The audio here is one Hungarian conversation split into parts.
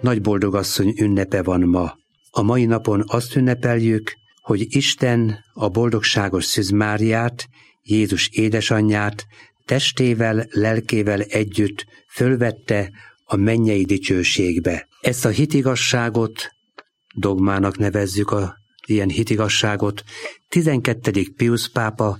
Nagyboldogasszony ünnepe van ma. A mai napon azt ünnepeljük, hogy Isten a boldogságos Szűz Máriát, Jézus édesanyját testével, lelkével együtt fölvette a mennyei dicsőségbe. Ezt a hitigasságot, dogmának nevezzük ilyen hitigasságot, 12. Piusz pápa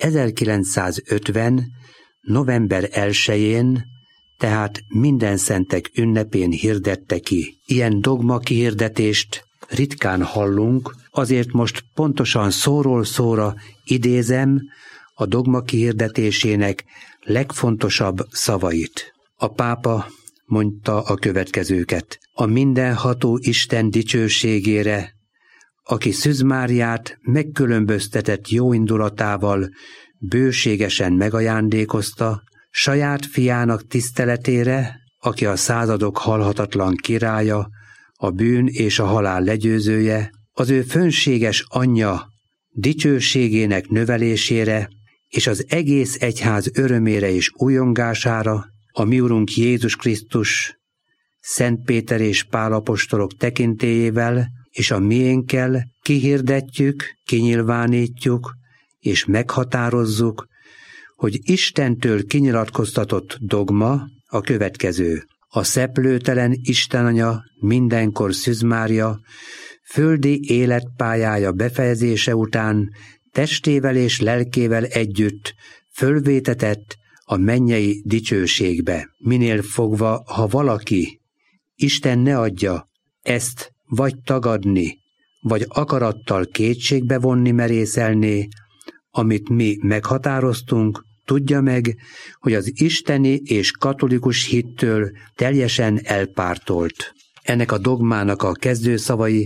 1950. november 1-én, tehát minden szentek ünnepén hirdette ki. Ilyen dogma kihirdetést ritkán hallunk, azért most pontosan szóról szóra idézem a dogma kihirdetésének legfontosabb szavait. A pápa mondta a következőket: a mindenható Isten dicsőségére, aki Szűz Máriát megkülönböztetett jóindulatával bőségesen megajándékozta, saját fiának tiszteletére, aki a századok halhatatlan királya, a bűn és a halál legyőzője, az ő fönséges anyja dicsőségének növelésére és az egész egyház örömére és újongására, a mi Urunk Jézus Krisztus, Szent Péter és Pál apostolok tekintélyével és a miénkkel kihirdetjük, kinyilvánítjuk és meghatározzuk, hogy Istentől kinyilatkoztatott dogma a következő: a szeplőtelen Istenanya, mindenkor Szűz Mária földi életpályája befejezése után testével és lelkével együtt fölvétetett a mennyei dicsőségbe. Minél fogva, ha valaki, Isten ne adja, ezt vagy tagadni, vagy akarattal kétségbe vonni merészelné, amit mi meghatároztunk, tudja meg, hogy az isteni és katolikus hittől teljesen elpártolt. Ennek a dogmának a kezdőszavai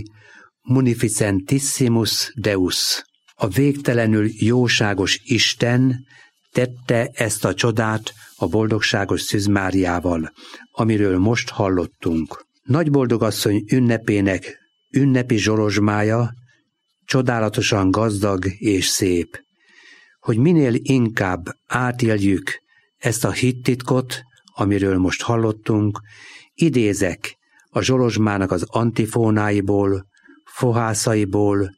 Munificentissimus Deus. A végtelenül jóságos Isten tette ezt a csodát a boldogságos Szűz Máriával, amiről most hallottunk. Nagyboldogasszony ünnepének ünnepi zsolozsmája csodálatosan gazdag és szép. Hogy minél inkább átéljük ezt a hittitkot, amiről most hallottunk, idézek a zsolozsmának az antifónáiból, fohászaiból,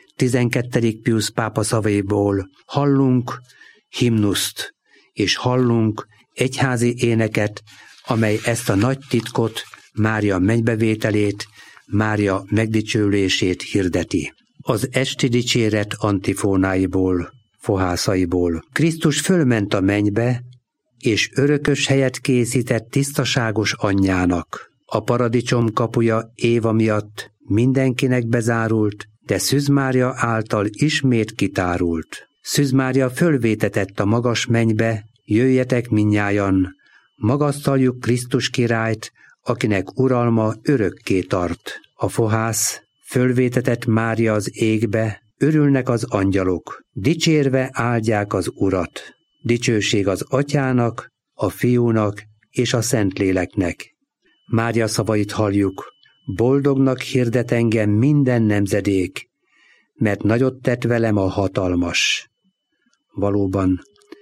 12. Piusz pápa szavaiból, hallunk himnuszt, és hallunk egyházi éneket, amely ezt a nagy titkot, Mária mennybevételét, Mária megdicsőlését hirdeti. Az esti dicséret antifónáiból, fohászaiból. Krisztus fölment a mennybe, és örökös helyet készített tisztaságos anyjának. A paradicsom kapuja Éva miatt mindenkinek bezárult, de Szűz Mária által ismét kitárult. Szűz Mária fölvétetett a magas mennybe, jöjjetek mindnyájan, magasztaljuk Krisztus királyt, akinek uralma örökké tart. A fohász fölvétetett Mária az égbe, örülnek az angyalok, dicsérve áldják az Urat. Dicsőség az Atyának, a Fiúnak és a Szentléleknek. Mária szavait halljuk: boldognak hirdet engem minden nemzedék, mert nagyot tett velem a hatalmas. Valóban,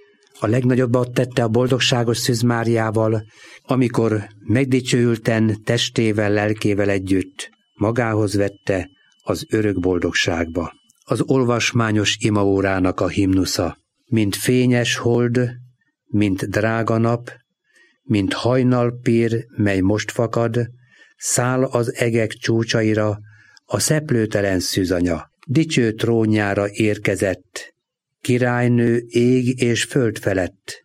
a legnagyobbat tette a boldogságos Szűz Máriával, amikor megdicsőülten testével, lelkével együtt magához vette az örök boldogságba. Az olvasmányos imaórának a himnusza: mint fényes hold, mint drága nap, mint hajnalpír, mely most fakad, száll az egek csúcsaira a szeplőtelen szűzanya. Dicső trónjára érkezett, királynő ég és föld felett.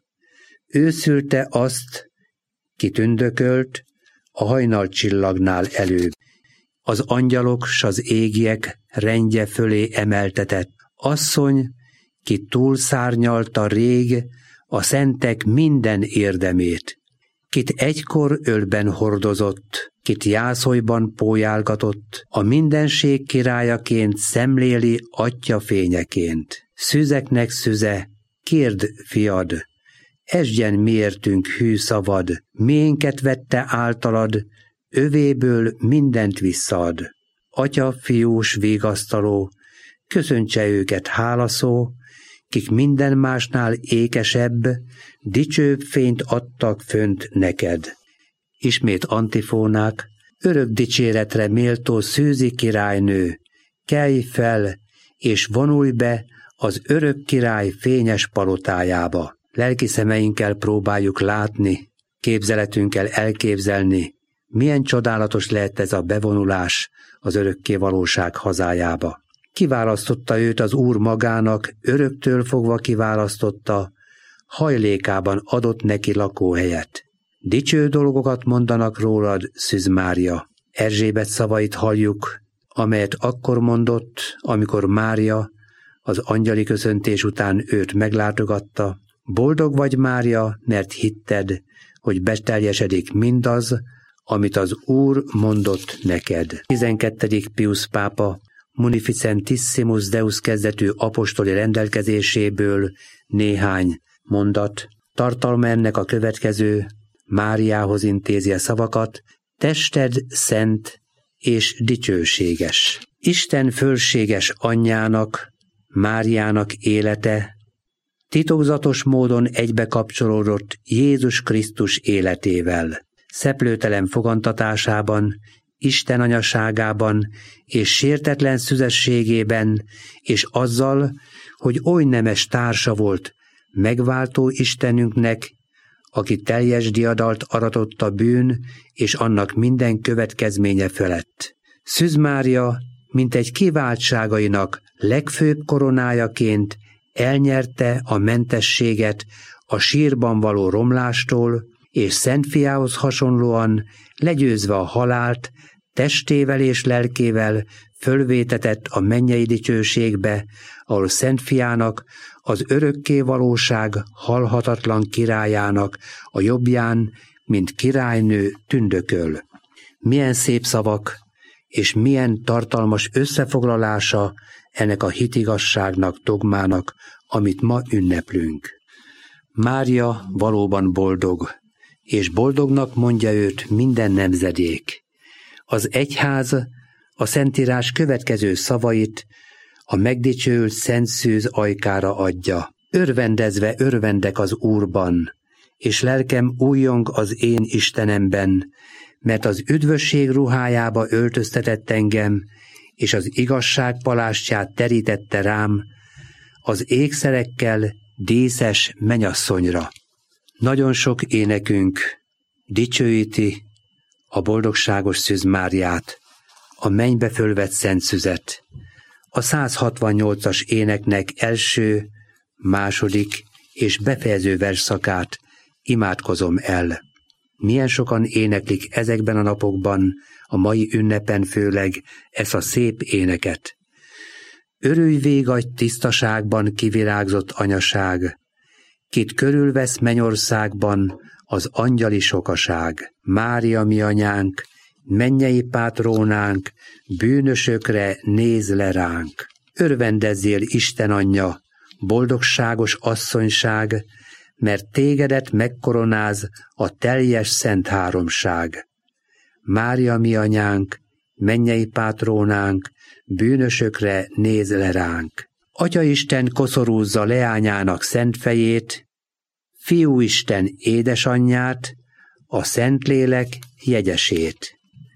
Ő szülte azt, ki tündökölt a hajnalcsillagnál előbb. Az angyalok s az égiek rendje fölé emeltetett. Asszony, ki túlszárnyalta rég a szentek minden érdemét, kit egykor ölben hordozott, kit jászolban pólyálgatott, a mindenség királyaként szemléli atya fényeként. Szüzeknek szüze, kérd, fiad, esdjen miértünk hű szavad, miénket vette általad, övéből mindent visszaad. Atya, fiús vigasztaló, köszöntse őket hálaszó, kik minden másnál ékesebb, dicsőbb fényt adtak fönt neked. Ismét antifónák, Örök dicséretre méltó Szűzi királynő, kelj fel, és vonulj be az örök király fényes palotájába. Lelki szemeinkkel próbáljuk látni, képzeletünkkel elképzelni, milyen csodálatos lehet ez a bevonulás az örökké valóság hazájába. Kiválasztotta őt az Úr magának, öröktől fogva kiválasztotta, hajlékában adott neki lakóhelyet. Dicső dolgokat mondanak rólad, Szűz Mária. Erzsébet szavait halljuk, amelyet akkor mondott, amikor Mária az angyali köszöntés után őt meglátogatta. Boldog vagy, Mária, mert hitted, hogy beteljesedik mindaz, amit az Úr mondott neked. 12. Piusz pápa Munificentissimus Deus kezdetű apostoli rendelkezéséből néhány mondat. Tartalma ennek a következő: Máriához intézi a szavakat: tested szent és dicsőséges. Isten fölséges anyjának, Máriának élete titokzatos módon egybekapcsolódott Jézus Krisztus életével. Szeplőtelen fogantatásában, Isten anyaságában és sértetlen szüzességében, és azzal, hogy oly nemes társa volt megváltó Istenünknek, aki teljes diadalt aratott a bűn és annak minden következménye felett. Szűz Mária, mint egy kiváltságainak legfőbb koronájaként elnyerte a mentességet a sírban való romlástól, és Szent Fiához hasonlóan legyőzve a halált, testével és lelkével fölvétetett a mennyei dicsőségbe, ahol Szent Fiának, az örökké valóság halhatatlan királyának a jobbján, mint királynő tündököl. Milyen szép szavak, és milyen tartalmas összefoglalása ennek a hitigasságnak, dogmának, amit ma ünneplünk. Mária valóban boldog, és boldognak mondja őt minden nemzedék. Az egyház a Szentírás következő szavait a megdicsőült Szent Szűz ajkára adja. Örvendezve örvendek az Úrban, és lelkem újjong az én Istenemben, mert az üdvösség ruhájába öltöztetett engem, és az igazság palástját terítette rám, az ékszerekkel díszes mennyasszonyra. Nagyon sok énekünk dicsőíti a boldogságos Szűz Máriát, a mennybe fölvett Szent Szüzet. A 168-as éneknek első, második és befejező versszakát imádkozom el. Milyen sokan éneklik ezekben a napokban, a mai ünnepen főleg ezt a szép éneket. Örülj végagy tisztaságban kivirágzott anyaság, kit körülvesz mennyországban az angyali sokaság. Mária mi anyánk, mennyei pátrónánk, bűnösökre néz le ránk. Örvendezzél, Isten anyja, boldogságos asszonyság, mert tégedet megkoronáz a teljes szent háromság. Mária mi anyánk, mennyei pátrónánk, bűnösökre néz le ránk. Atyaisten koszorúzza leányának szent fejét, Fiúisten édesanyját, a Szentlélek jegyesét.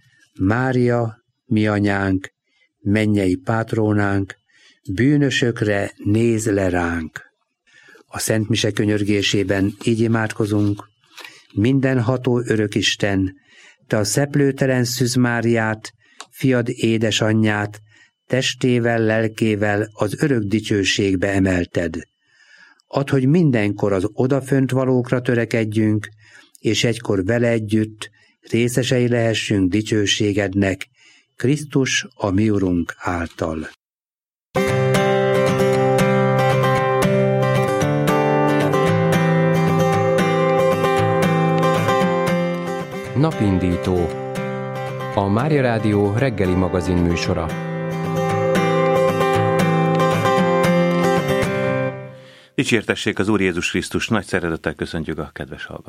Mária, mi anyánk, mennyei pátrónánk, bűnösökre néz le ránk. A Szent Mise könyörgésében így imádkozunk: mindenható örökisten, te a szeplőtelen Szűz Máriát, fiad édesanyját, testével, lelkével az örök dicsőségbe emelted. Add, hogy mindenkor az odafönt valókra törekedjünk, és egykor vele együtt részesei lehessünk dicsőségednek, Krisztus a mi Urunk által. Napindító, a Mária Rádió reggeli magazin műsora. Dicsértessék az Úr Jézus Krisztus, nagy szeretettel köszöntjük a kedves hallgatókat.